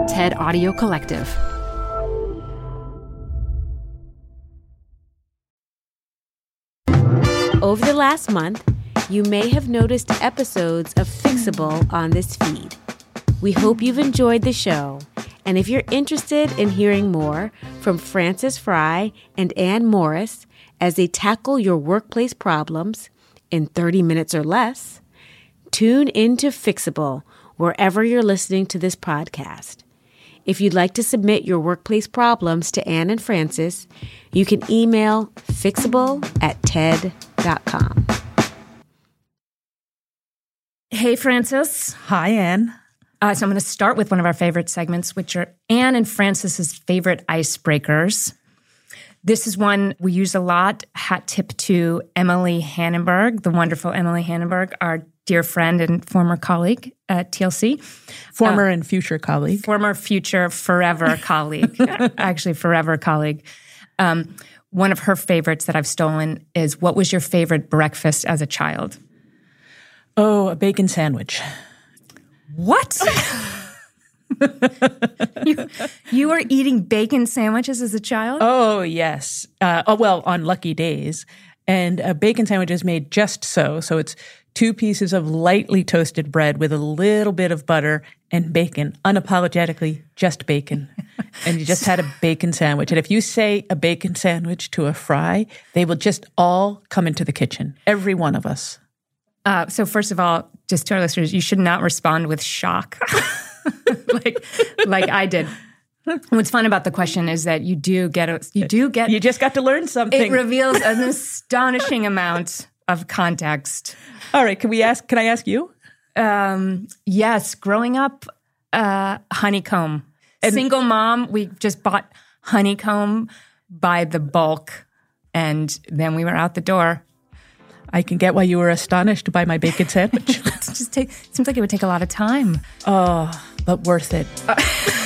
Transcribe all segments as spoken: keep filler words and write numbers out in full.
TED Audio Collective. Over the last month, you may have noticed episodes of Fixable on this feed. We hope you've enjoyed the show, and if you're interested in hearing more from Frances Frei and Anne Morris as they tackle your workplace problems in thirty minutes or less, tune into Fixable wherever you're listening to this podcast. If you'd like to submit your workplace problems to Anne and Frances, you can email fixable at ted dot com. Hey, Frances. Hi, Anne. Uh, so I'm going to start with one of our favorite segments, which are Anne and Frances's favorite icebreakers. This is one we use a lot. Hat tip to Emily Hannenberg, the wonderful Emily Hannenberg, our dear friend and former colleague at T L C. Former uh, and future colleague. Former, future, forever colleague. Actually, forever colleague. Um, one of her favorites that I've stolen is, what was your favorite breakfast as a child? Oh, a bacon sandwich. What? you, you were eating bacon sandwiches as a child? Oh, yes. Uh, oh, well, on lucky days. And a bacon sandwich is made just so. So it's two pieces of lightly toasted bread with a little bit of butter and bacon, unapologetically just bacon. And you just had a bacon sandwich. And if you say a bacon sandwich to a fry, they will just all come into the kitchen, every one of us. Uh, so first of all, just to our listeners, you should not respond with shock like like I did. What's fun about the question is that you do get a, you do get you just got to learn something. It reveals an astonishing amount of context. All right, can we ask? Can I ask you? Um, yes, growing up, uh, honeycomb. And single mom, we just bought honeycomb by the bulk, and then we were out the door. I can get why you were astonished by my bacon sandwich. It just take, it seems like it would take a lot of time. Oh, but worth it. Uh-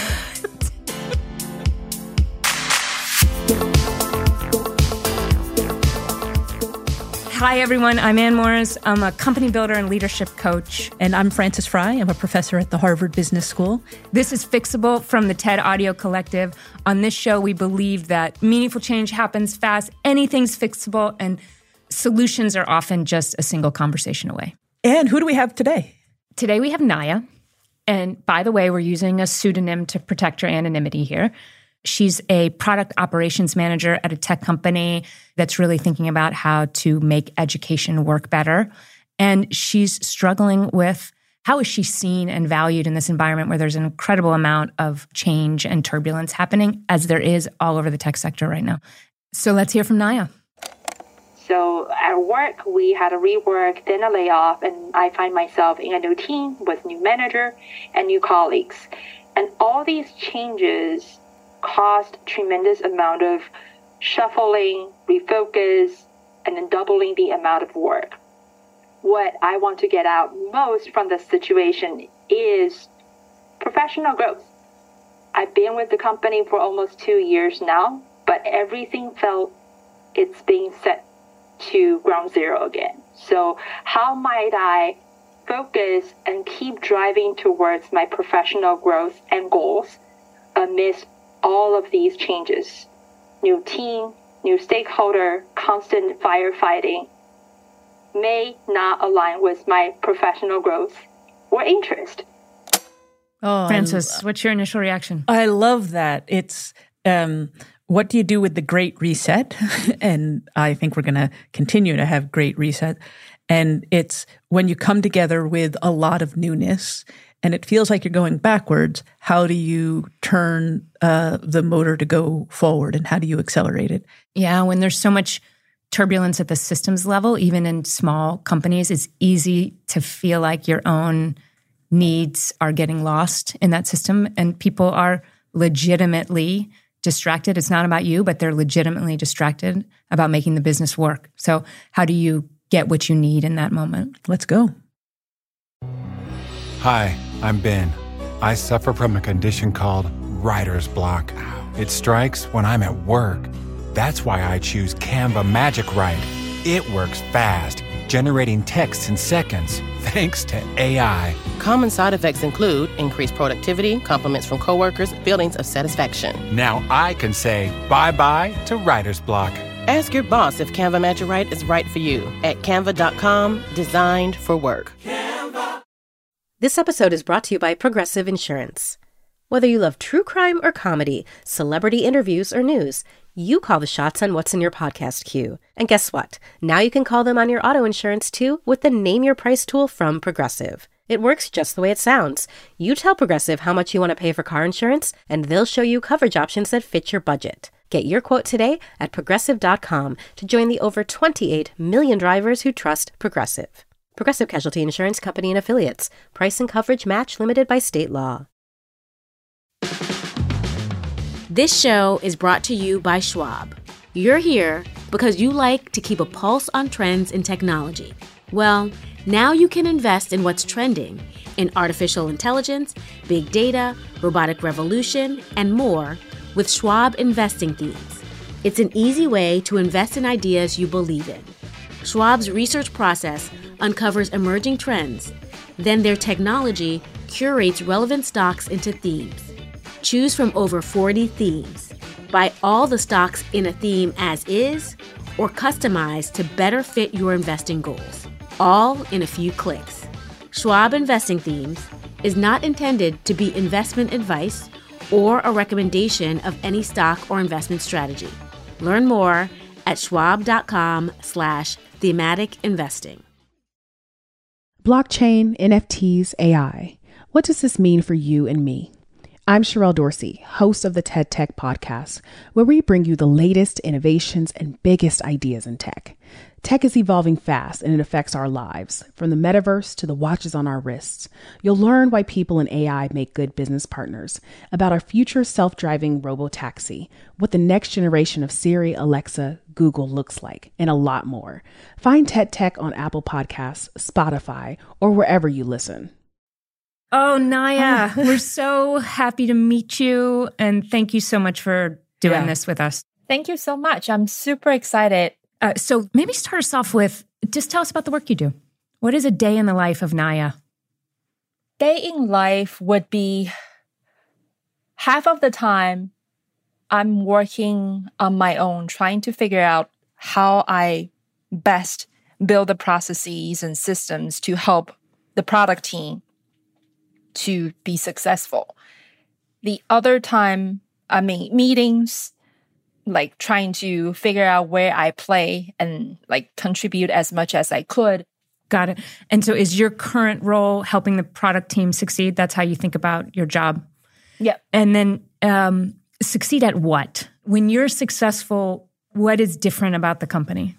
Hi, everyone. I'm Anne Morris. I'm a company builder and leadership coach. And I'm Frances Frei. I'm a professor at the Harvard Business School. This is Fixable from the TED Audio Collective. On this show, we believe that meaningful change happens fast, anything's fixable, and solutions are often just a single conversation away. And who do we have today? Today we have Naya. And by the way, we're using a pseudonym to protect her anonymity here. She's a product operations manager at a tech company that's really thinking about how to make education work better. And she's struggling with how is she seen and valued in this environment where there's an incredible amount of change and turbulence happening, as there is all over the tech sector right now. So let's hear from Naya. So at work, we had a rework, then a layoff, and I find myself in a new team with new manager and new colleagues. And all these changes caused tremendous amount of shuffling, refocus, and then doubling the amount of work. What I want to get out most from this situation is professional growth. I've been with the company for almost two years now, but everything felt it's being set to ground zero again. So how might I focus and keep driving towards my professional growth and goals amidst all of these changes? New team, new stakeholder, constant firefighting may not align with my professional growth or interest. Oh, Frances, what's your initial reaction? I love that. It's um, what do you do with the Great Reset? And I think we're going to continue to have Great Reset. And it's when you come together with a lot of newness and it feels like you're going backwards, how do you turn uh, the motor to go forward, and how do you accelerate it? Yeah, when there's so much turbulence at the systems level, even in small companies, it's easy to feel like your own needs are getting lost in that system, and people are legitimately distracted. It's not about you, but they're legitimately distracted about making the business work. So how do you get what you need in that moment? Let's go. Hi, I'm Ben. I suffer from a condition called writer's block. It strikes when I'm at work. That's why I choose Canva Magic Write. It works fast, generating texts in seconds thanks to A I. Common side effects include increased productivity, compliments from coworkers, feelings of satisfaction. Now I can say bye-bye to writer's block. Ask your boss if Canva Magic Write is right for you at canva dot com, designed for work. Canva. This episode is brought to you by Progressive Insurance. Whether you love true crime or comedy, celebrity interviews or news, you call the shots on what's in your podcast queue. And guess what? Now you can call them on your auto insurance too with the Name Your Price tool from Progressive. It works just the way it sounds. You tell Progressive how much you want to pay for car insurance, and they'll show you coverage options that fit your budget. Get your quote today at progressive dot com to join the over twenty-eight million drivers who trust Progressive. Progressive Casualty Insurance Company and Affiliates. Price and coverage match limited by state law. This show is brought to you by Schwab. You're here because you like to keep a pulse on trends in technology. Well, now you can invest in what's trending in artificial intelligence, big data, robotic revolution, and more with Schwab Investing Themes. It's an easy way to invest in ideas you believe in. Schwab's research process uncovers emerging trends. Then their technology curates relevant stocks into themes. Choose from over forty themes. Buy all the stocks in a theme as is or customize to better fit your investing goals. All in a few clicks. Schwab Investing Themes is not intended to be investment advice or a recommendation of any stock or investment strategy. Learn more at schwab.com slash thematic investing. Blockchain, N F Ts, A I. What does this mean for you and me? I'm Sherelle Dorsey, host of the TED Tech Podcast, where we bring you the latest innovations and biggest ideas in tech. Tech is evolving fast and it affects our lives, from the metaverse to the watches on our wrists. You'll learn why people in A I make good business partners, about our future self-driving robo-taxi, what the next generation of Siri, Alexa, Google looks like, and a lot more. Find TED Tech on Apple Podcasts, Spotify, or wherever you listen. Oh, Naya, we're so happy to meet you. And thank you so much for doing yeah. this with us. Thank you so much. I'm super excited. Uh, so maybe start us off with, just tell us about the work you do. What is a day in the life of Naya? Day in life would be half of the time I'm working on my own, trying to figure out how I best build the processes and systems to help the product team to be successful. The other time, I mean, meetings, like trying to figure out where I play and like contribute as much as I could. Got it. And so is your current role helping the product team succeed? That's how you think about your job? Yeah. And then um, succeed at what? When you're successful, what is different about the company?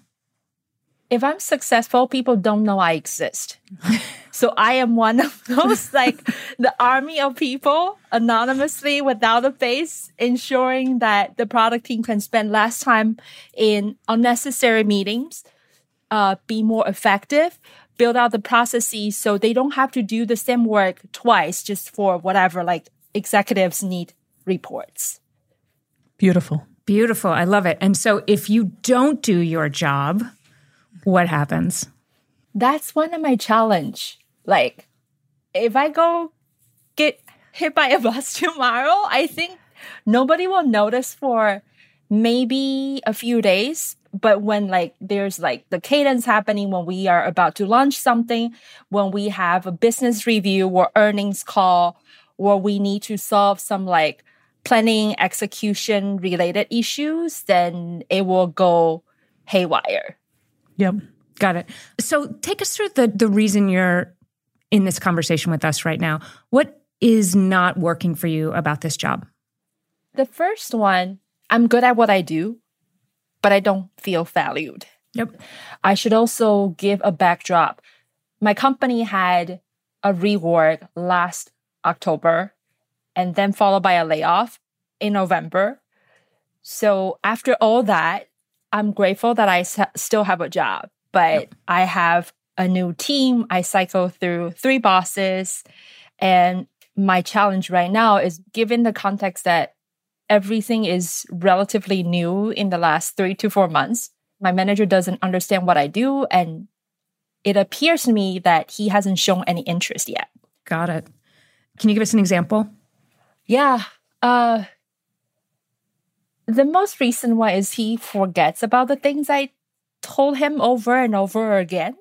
If I'm successful, people don't know I exist. So I am one of those, like the army of people anonymously without a face, ensuring that the product team can spend less time in unnecessary meetings, uh, be more effective, build out the processes so they don't have to do the same work twice just for whatever, like executives need reports. Beautiful. Beautiful. I love it. And so if you don't do your job, what happens? That's one of my challenge. Like, if I go get hit by a bus tomorrow, I think nobody will notice for maybe a few days. But when like there's like the cadence happening, when we are about to launch something, when we have a business review or earnings call, or we need to solve some like planning execution related issues, then it will go haywire. Yep. Got it. So take us through the, the reason you're in this conversation with us right now. What is not working for you about this job? The first one, I'm good at what I do, but I don't feel valued. Yep. I should also give a backdrop. My company had a reorg last October and then followed by a layoff in November. So after all that, I'm grateful that I s- still have a job, but yep. I have a new team. I cycle through three bosses. And my challenge right now is, given the context that everything is relatively new in the last three to four months, my manager doesn't understand what I do. And it appears to me that he hasn't shown any interest yet. Got it. Can you give us an example? Yeah. Uh, the most recent one is he forgets about the things I told him over and over again.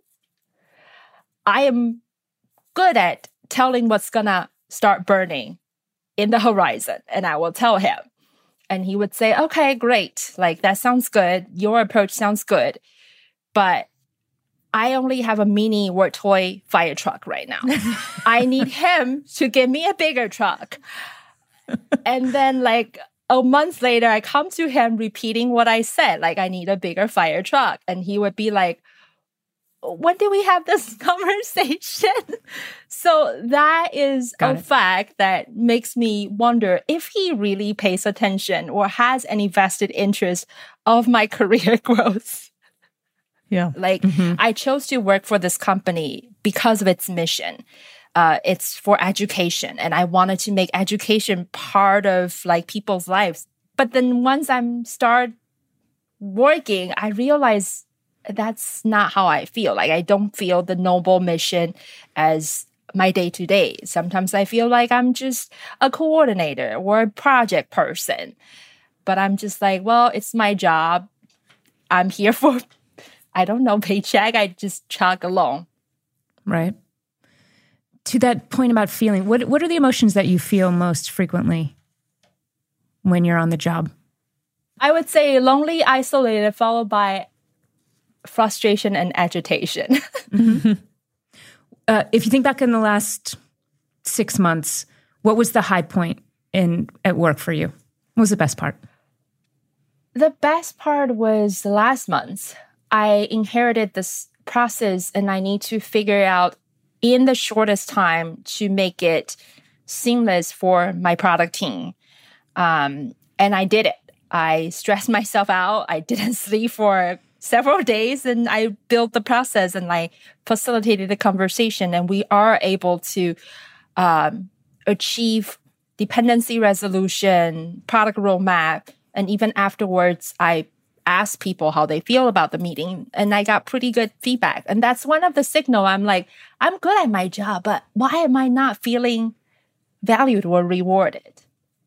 I am good at telling what's gonna start burning in the horizon, and I will tell him. And he would say, okay, great. Like, that sounds good. Your approach sounds good. But I only have a mini Word Toy fire truck right now. I need him to give me a bigger truck. And then, like, a month later, I come to him repeating what I said. Like, I need a bigger fire truck. And he would be like, when did we have this conversation? So that is Got a it. fact that makes me wonder if he really pays attention or has any vested interest of my career growth. Yeah. Like, I chose to work for this company because of its mission. Uh, it's for education, and I wanted to make education part of like people's lives. But then once I'm start working, I realize that's not how I feel. Like, I don't feel the noble mission as my day-to-day. Sometimes I feel like I'm just a coordinator or a project person. But I'm just like, well, it's my job. I'm here for, I don't know, paycheck. I just chug along. Right. To that point about feeling, what what are the emotions that you feel most frequently when you're on the job? I would say lonely, isolated, followed by frustration and agitation. Mm-hmm. uh, if you think back in the last six months, what was the high point in at work for you? What was the best part? The best part was the last month. I inherited this process, and I need to figure out in the shortest time to make it seamless for my product team. Um, and I did it. I stressed myself out. I didn't sleep for several days, and I built the process, and I facilitated the conversation, and we are able to um, achieve dependency resolution, product roadmap, and even afterwards, I asked people how they feel about the meeting, and I got pretty good feedback. And that's one of the signal. I'm like, I'm good at my job, but why am I not feeling valued or rewarded?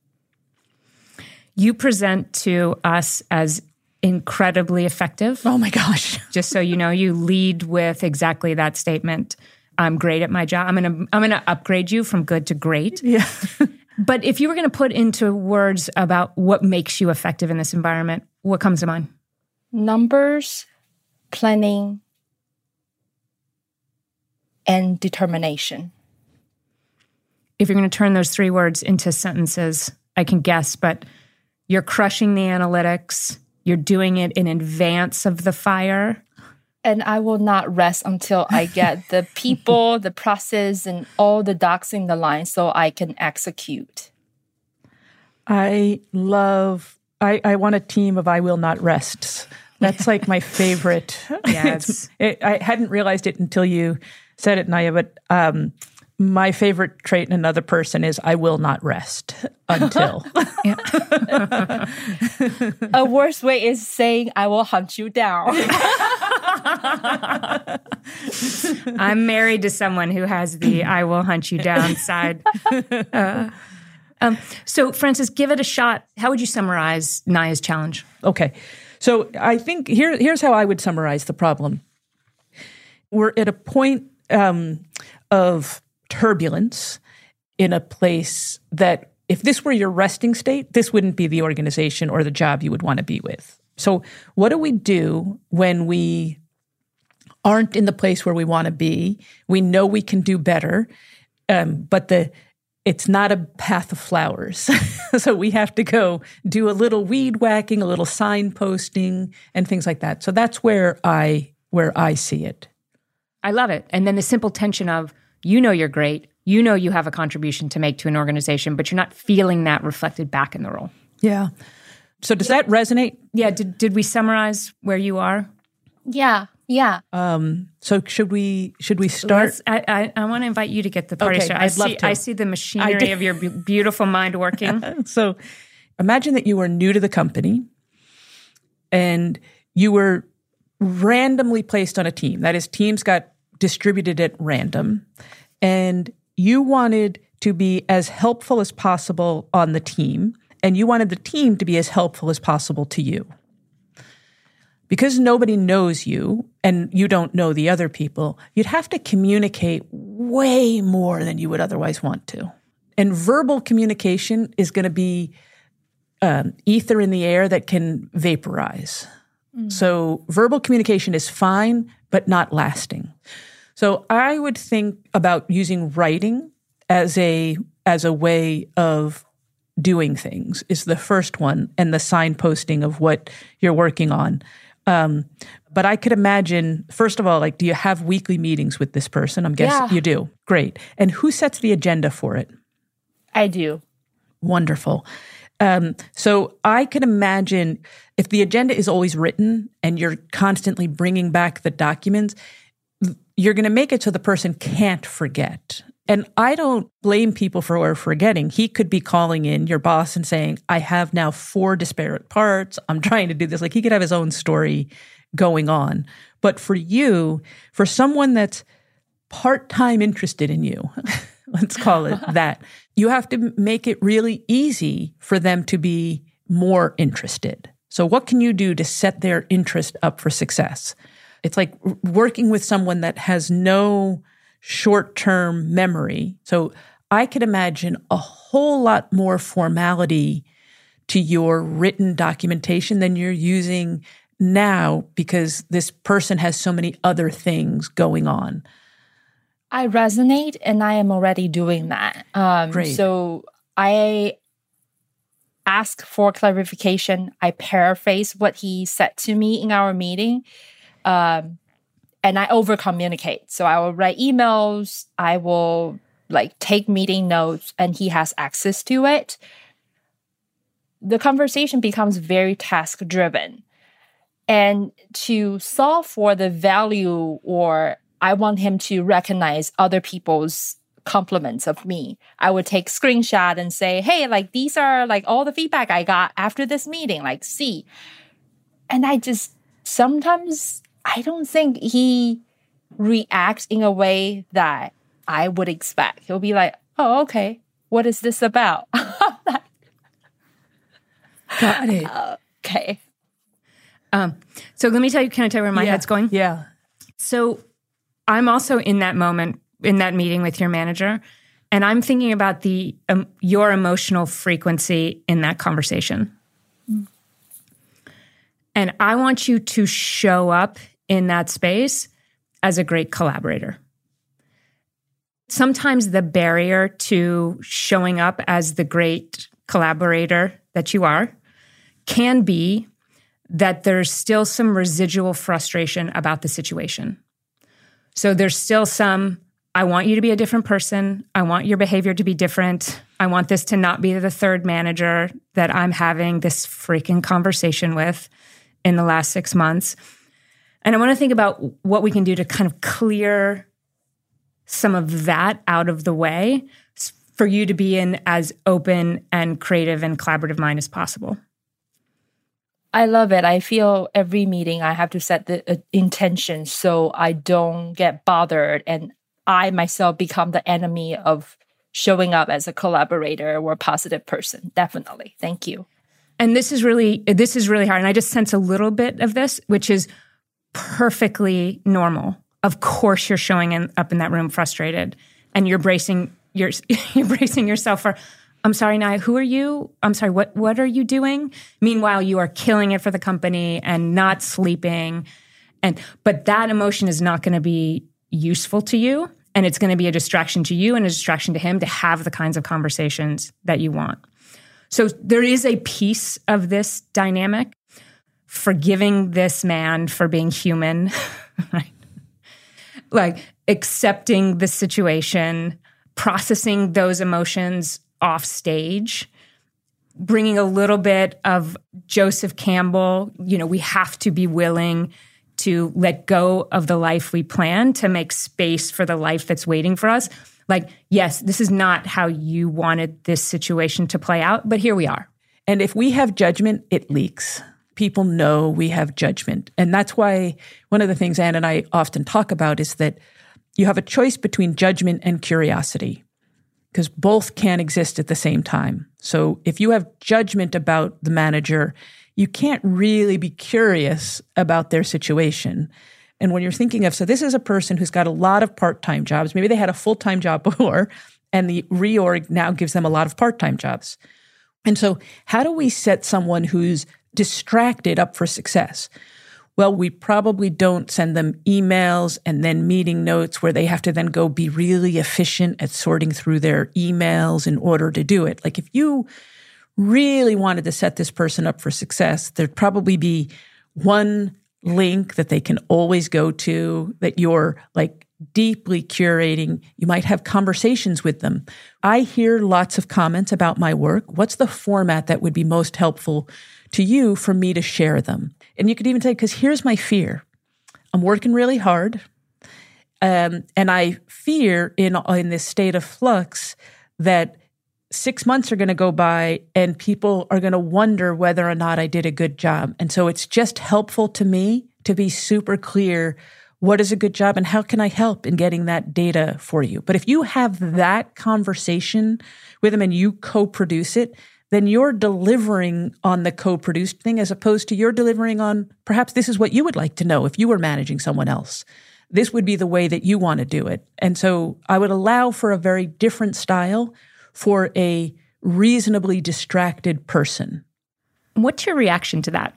You present to us as incredibly effective. Oh my gosh. Just so you know, you lead with exactly that statement. I'm great at my job. I'm going to I'm going to upgrade you from good to great. Yeah. But if you were going to put into words about what makes you effective in this environment, what comes to mind? Numbers, planning, and determination. If you're going to turn those three words into sentences, I can guess, but you're crushing the analytics. You're doing it in advance of the fire. And I will not rest until I get the people, the process, and all the ducks in the line so I can execute. I love, I, I want a team of I will not rests. That's like my favorite. Yes. it, I hadn't realized it until you said it, Naya, but um, my favorite trait in another person is I will not rest until. A worse way is saying I will hunt you down. I'm married to someone who has the I will hunt you down side. Uh, um, so, Frances, give it a shot. How would you summarize Naya's challenge? Okay. So I think here, here's how I would summarize the problem. We're at a point um, of turbulence in a place that if this were your resting state, this wouldn't be the organization or the job you would want to be with. So what do we do when we aren't in the place where we want to be? We know we can do better, um, but the it's not a path of flowers. So we have to go do a little weed whacking, a little signposting, and things like that. So that's where I where I see it. I love it. And then the simple tension of, you know you're great, you know you have a contribution to make to an organization, but you're not feeling that reflected back in the role. Yeah. So does that resonate? Yeah. Did did we summarize where you are? Yeah. Yeah. Um, so should we should we start? Let's, I, I, I want to invite you to get the party Okay, started. I I'd see, love to. I see the machinery of your be- beautiful mind working. So imagine that you were new to the company and you were randomly placed on a team. That is, teams got distributed at random, and you wanted to be as helpful as possible on the team, and you wanted the team to be as helpful as possible to you. Because nobody knows you and you don't know the other people, you'd have to communicate way more than you would otherwise want to. And verbal communication is going to be um, ether in the air that can vaporize. Mm. So verbal communication is fine, but not lasting. So I would think about using writing as a as a way of doing things is the first one, and the signposting of what you're working on. Um, but I could imagine, first of all, like, do you have weekly meetings with this person? I'm guessing Yeah. you do. Great. And who sets the agenda for it? I do. Wonderful. Um, so I could imagine if the agenda is always written and you're constantly bringing back the documents, you're going to make it so the person can't forget. And I don't blame people for forgetting. He could be calling in your boss and saying, I have now four disparate parts. I'm trying to do this. Like, he could have his own story going on. But for you, for someone that's part-time interested in you, let's call it that, you have to make it really easy for them to be more interested. So what can you do to set their interest up for success? It's like working with someone that has no short-term memory. So I could imagine a whole lot more formality to your written documentation than you're using now because this person has so many other things going on. I resonate, and I am already doing that. Um, Great. So I ask for clarification. I paraphrase what he said to me in our meeting. Um, And I over-communicate. So I will write emails, I will like take meeting notes, and he has access to it. The conversation becomes very task-driven. And to solve for the value, or I want him to recognize other people's compliments of me, I would take screenshot and say, hey, like these are like all the feedback I got after this meeting, like see. And I just sometimes... I don't think he reacts in a way that I would expect. He'll be like, oh, okay, what is this about? Got it. Okay. Um, so let me tell you, can I tell you where my yeah. head's going? Yeah. So I'm also in that moment, in that meeting with your manager, and I'm thinking about the um, your emotional frequency in that conversation. Mm. And I want you to show up in that space as a great collaborator. Sometimes the barrier to showing up as the great collaborator that you are can be that there's still some residual frustration about the situation. So there's still some, I want you to be a different person. I want your behavior to be different. I want this to not be the third manager that I'm having this freaking conversation with in the last six months. And I want to think about what we can do to kind of clear some of that out of the way for you to be in as open and creative and collaborative mind as possible. I love it. I feel every meeting I have to set the uh, intention so I don't get bothered and I myself become the enemy of showing up as a collaborator or a positive person. Definitely. Thank you. And this is really, this is really hard. And I just sense a little bit of this, which is perfectly normal. Of course, you're showing in, up in that room frustrated, and you're bracing you're, you're bracing yourself for, I'm sorry, Naya, who are you? I'm sorry, what what are you doing? Meanwhile, you are killing it for the company and not sleeping. And but that emotion is not going to be useful to you, and it's going to be a distraction to you and a distraction to him to have the kinds of conversations that you want. So there is a piece of this dynamic, forgiving this man for being human, right? Like accepting the situation, processing those emotions off stage, bringing a little bit of Joseph Campbell, you know, we have to be willing to let go of the life we plan to make space for the life that's waiting for us. Like, yes, this is not how you wanted this situation to play out, but here we are. And if we have judgment, it leaks. People know we have judgment. And that's why one of the things Anne and I often talk about is that you have a choice between judgment and curiosity, because both can exist at the same time. So if you have judgment about the manager, you can't really be curious about their situation. And when you're thinking of, so this is a person who's got a lot of part-time jobs. Maybe they had a full-time job before, and the reorg now gives them a lot of part-time jobs. And so how do we set someone who's distracted up for success? Well, we probably don't send them emails and then meeting notes where they have to then go be really efficient at sorting through their emails in order to do it. Like if you really wanted to set this person up for success, there'd probably be one link that they can always go to that you're like deeply curating. You might have conversations with them. I hear lots of comments about my work. What's the format that would be most helpful to you for me to share them? And you could even say, because here's my fear. I'm working really hard. Um, and I fear in, in this state of flux that six months are going to go by and people are going to wonder whether or not I did a good job. And so it's just helpful to me to be super clear what is a good job and how can I help in getting that data for you. But if you have that conversation with them and you co-produce it, then you're delivering on the co-produced thing as opposed to you're delivering on perhaps this is what you would like to know if you were managing someone else. This would be the way that you want to do it. And so I would allow for a very different style for a reasonably distracted person. What's your reaction to that?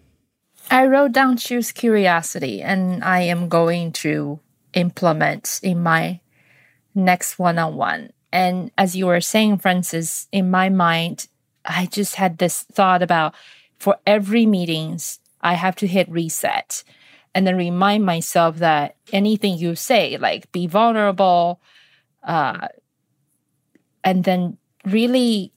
I wrote down choose curiosity, and I am going to implement in my next one-on-one. And as you were saying, Francis, in my mind, I just had this thought about for every meetings, I have to hit reset and then remind myself that anything you say, like be vulnerable, uh, and then really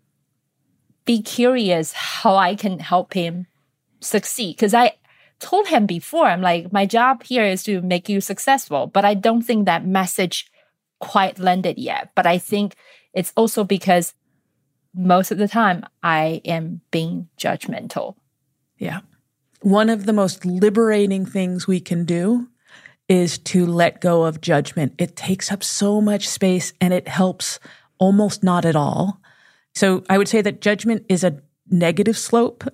be curious how I can help him succeed. Because I told him before, I'm like, my job here is to make you successful. But I don't think that message quite landed yet. But I think it's also because most of the time I am being judgmental. Yeah. One of the most liberating things we can do is to let go of judgment. It takes up so much space and it helps almost not at all. So I would say that judgment is a negative slope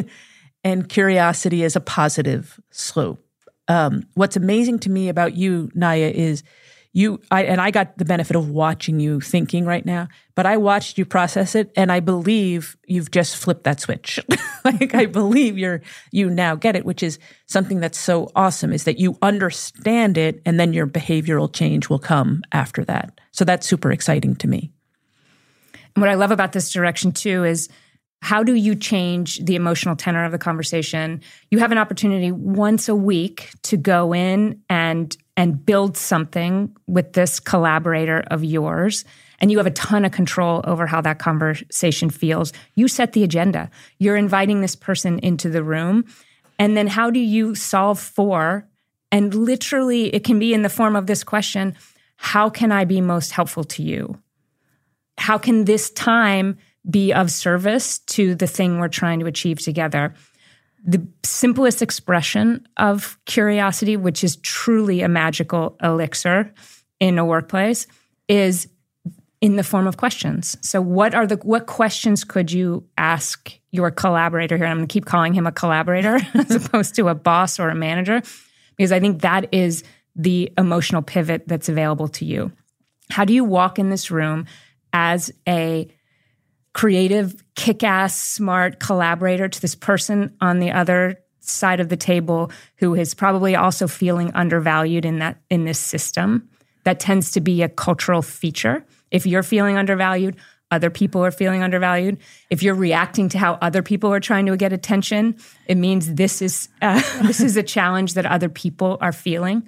and curiosity is a positive slope. Um, what's amazing to me about you, Naya, is you, I, and I got the benefit of watching you thinking right now, but I watched you process it and I believe you've just flipped that switch. Like I believe you're, you now get it, which is something that's so awesome is that you understand it and then your behavioral change will come after that. So that's super exciting to me. What I love about this direction too is how do you change the emotional tenor of the conversation? You have an opportunity once a week to go in and and build something with this collaborator of yours, and you have a ton of control over how that conversation feels. You set the agenda. You're inviting this person into the room, and then how do you solve for, and literally it can be in the form of this question, how can I be most helpful to you? How can this time be of service to the thing we're trying to achieve together? The simplest expression of curiosity, which is truly a magical elixir in a workplace, is in the form of questions. So what are the what questions could you ask your collaborator here? And I'm going to keep calling him a collaborator as opposed to a boss or a manager, because I think that is the emotional pivot that's available to you. How do you walk in this room as a creative, kick-ass, smart collaborator to this person on the other side of the table who is probably also feeling undervalued in that in this system? That tends to be a cultural feature. If you're feeling undervalued, other people are feeling undervalued. If you're reacting to how other people are trying to get attention, it means this is uh, this is a challenge that other people are feeling.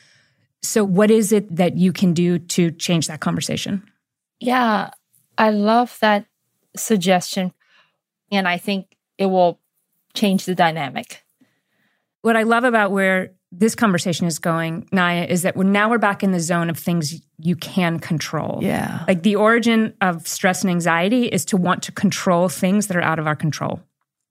So what is it that you can do to change that conversation? Yeah, I love that suggestion. And I think it will change the dynamic. What I love about where this conversation is going, Naya, is that we're now we're back in the zone of things you can control. Yeah. Like the origin of stress and anxiety is to want to control things that are out of our control.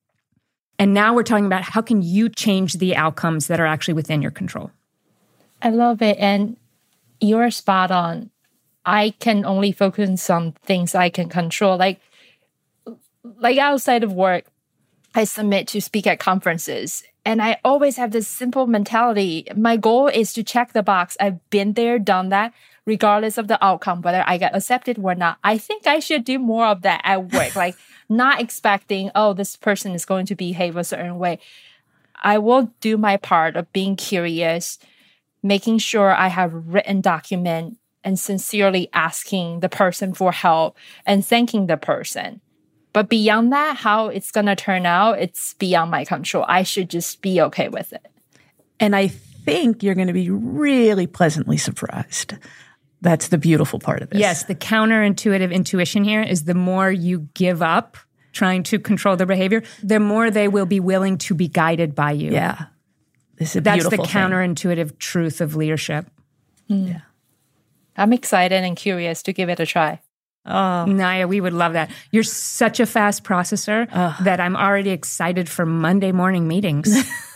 And now we're talking about how can you change the outcomes that are actually within your control. I love it. And you're spot on. I can only focus on things I can control. Like, like outside of work, I submit to speak at conferences. And I always have this simple mentality. My goal is to check the box. I've been there, done that, regardless of the outcome, whether I get accepted or not. I think I should do more of that at work, like not expecting, oh, this person is going to behave a certain way. I will do my part of being curious, making sure I have a written document and sincerely asking the person for help and thanking the person. But beyond that, how it's going to turn out, it's beyond my control. I should just be okay with it. And I think you're going to be really pleasantly surprised. That's the beautiful part of this. Yes, the counterintuitive intuition here is the more you give up trying to control their behavior, the more they will be willing to be guided by you. Yeah. This is a That's beautiful the counterintuitive thing. Truth of leadership. Mm. Yeah. I'm excited and curious to give it a try. Oh, Naya, we would love that. You're such a fast processor uh, that I'm already excited for Monday morning meetings.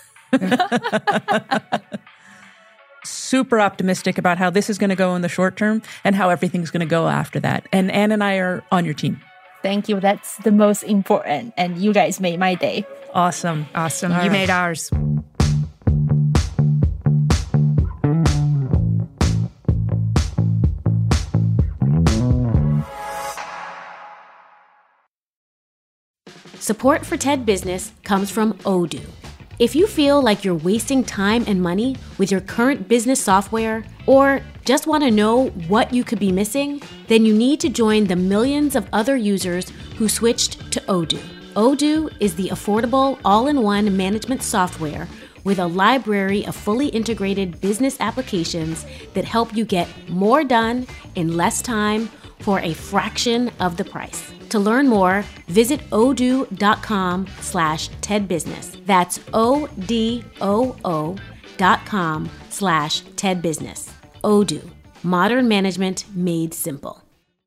Super optimistic about how this is going to go in the short term and how everything's going to go after that. And Anne and I are on your team. Thank you. That's the most important. And you guys made my day. Awesome. Awesome. All you right. made ours. Support for TED Business comes from Odoo. If you feel like you're wasting time and money with your current business software, or just want to know what you could be missing, then you need to join the millions of other users who switched to Odoo. Odoo is the affordable all-in-one management software with a library of fully integrated business applications that help you get more done in less time for a fraction of the price. To learn more, visit odoo.com slash tedbusiness. That's O-D-O-O dot com slash tedbusiness. Odoo, modern management made simple.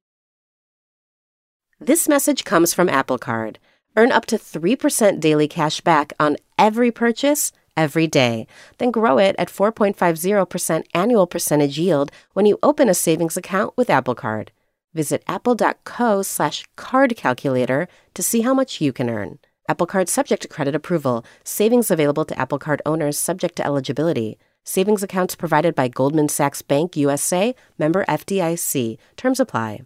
This message comes from Apple Card. Earn up to three percent daily cash back on every purchase every day. Then grow it at four point five zero percent annual percentage yield when you open a savings account with Apple Card. Visit apple.co slash card calculator to see how much you can earn. Apple Card subject to credit approval. Savings available to Apple Card owners subject to eligibility. Savings accounts provided by Goldman Sachs Bank U S A, member F D I C. Terms apply.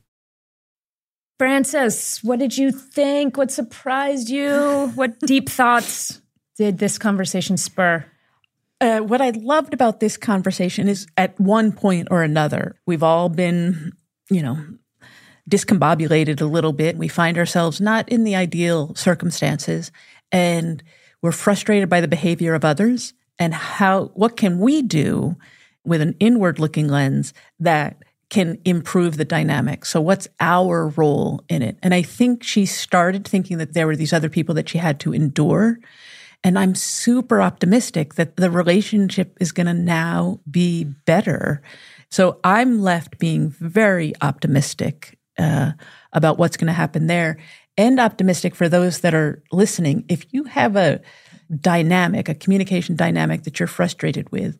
Frances, what did you think? What surprised you? What deep thoughts did this conversation spur? Uh, what I loved about this conversation is at one point or another, we've all been, you know, discombobulated a little bit. We find ourselves not in the ideal circumstances, and we're frustrated by the behavior of others. And how, what can we do with an inward-looking lens that can improve the dynamic? So what's our role in it? And I think she started thinking that there were these other people that she had to endure. And I'm super optimistic that the relationship is going to now be better. So I'm left being very optimistic uh, about what's going to happen there, and optimistic for those that are listening. If you have a dynamic, a communication dynamic that you're frustrated with,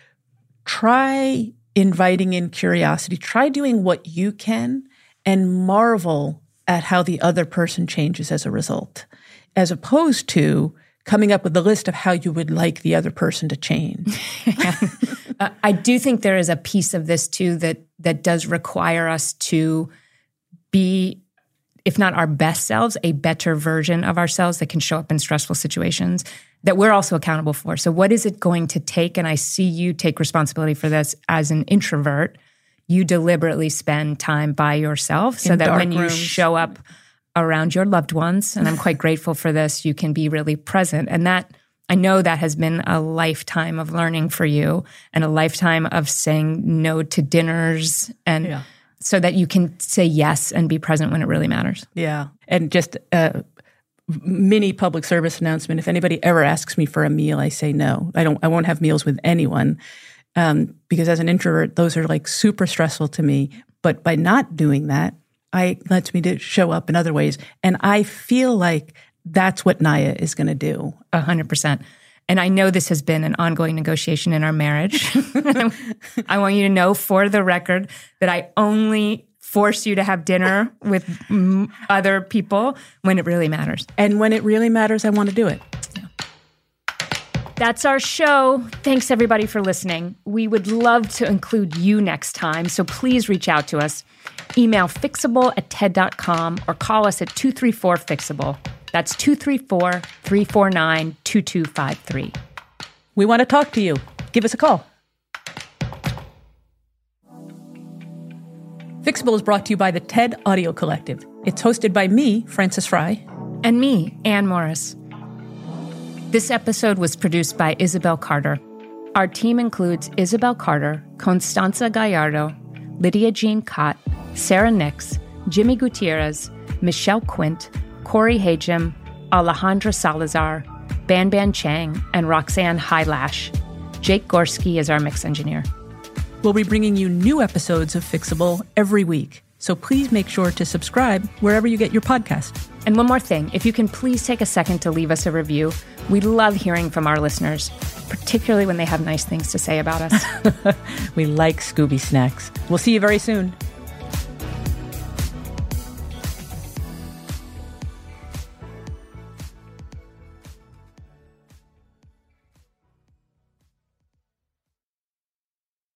try inviting in curiosity. Try doing what you can and marvel at how the other person changes as a result, as opposed to coming up with a list of how you would like the other person to change. uh, I do think there is a piece of this too that that does require us to be, if not our best selves, a better version of ourselves that can show up in stressful situations that we're also accountable for. So what is it going to take? And I see you take responsibility for this as an introvert. You deliberately spend time by yourself so in that when rooms. you show up around your loved ones, and I'm quite grateful for this, you can be really present. And that, I know that has been a lifetime of learning for you and a lifetime of saying no to dinners and yeah. so that you can say yes and be present when it really matters. Yeah. And just a mini public service announcement. If anybody ever asks me for a meal, I say no. I don't, I won't have meals with anyone. Um, because as an introvert, those are like super stressful to me. But by not doing that, I lets me to show up in other ways. And I feel like that's what Naya is going to do. A hundred percent. And I know this has been an ongoing negotiation in our marriage. I want you to know for the record that I only force you to have dinner with mm, other people when it really matters. And when it really matters, I want to do it. That's our show. Thanks, everybody, for listening. We would love to include you next time, so please reach out to us. Email fixable at ted dot com or call us at two three four fixable. That's two three four, three four nine, two two five three. We want to talk to you. Give us a call. Fixable is brought to you by the TED Audio Collective. It's hosted by me, Frances Fry. And me, Anne Morris. This episode was produced by Isabel Carter. Our team includes Isabel Carter, Constanza Gallardo, Lydia Jean Cott, Sarah Nix, Jimmy Gutierrez, Michelle Quint, Corey Hajim, Alejandra Salazar, Ban Ban Chang, and Roxanne Highlash. Jake Gorski is our mix engineer. We'll be bringing you new episodes of Fixable every week, so please make sure to subscribe wherever you get your podcast. And one more thing, if you can please take a second to leave us a review. We love hearing from our listeners, particularly when they have nice things to say about us. We like Scooby snacks. We'll see you very soon.